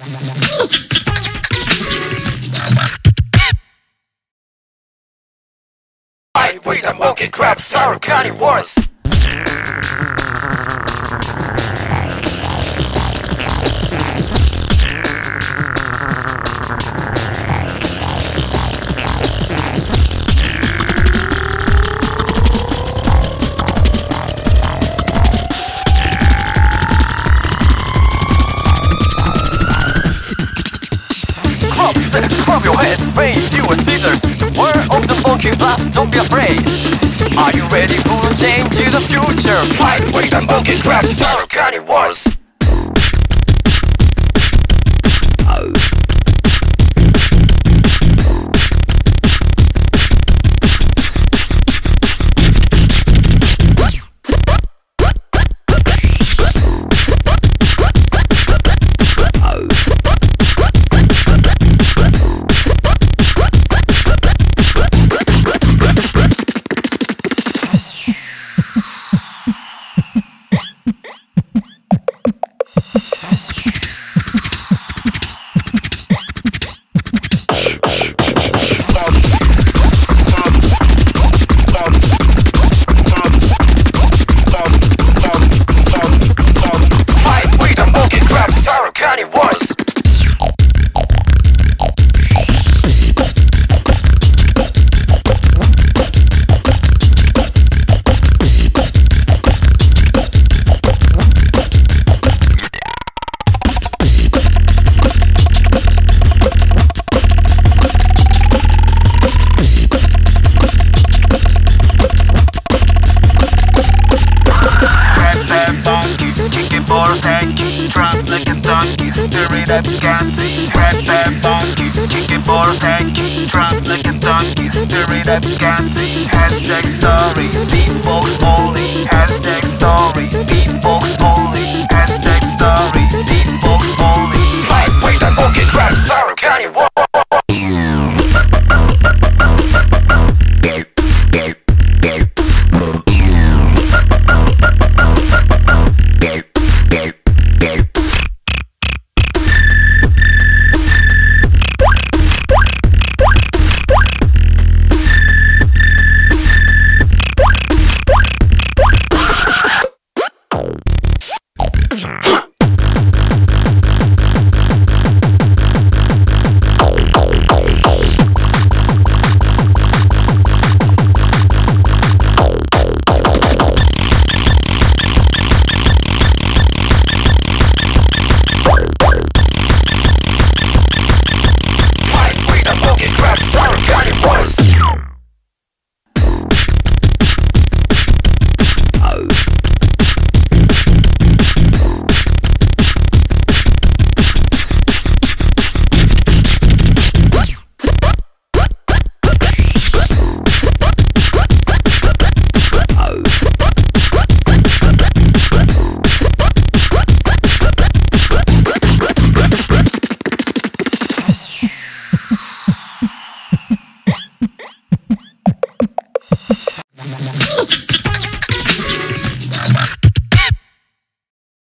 With the monkey crab, sour carnivores. Crop sense, crop your head, fade you with scissors. The word of the monkey blast, don't be afraid. Are you ready for a change to the future? Fight with the monkey crab, sour carnivores. Spirit of Gandhi, red band monkey, kicking more tanky, drum like a donkey, spirit of Gandhi. Hashtag story, beatbox only, hashtag story, beatbox only.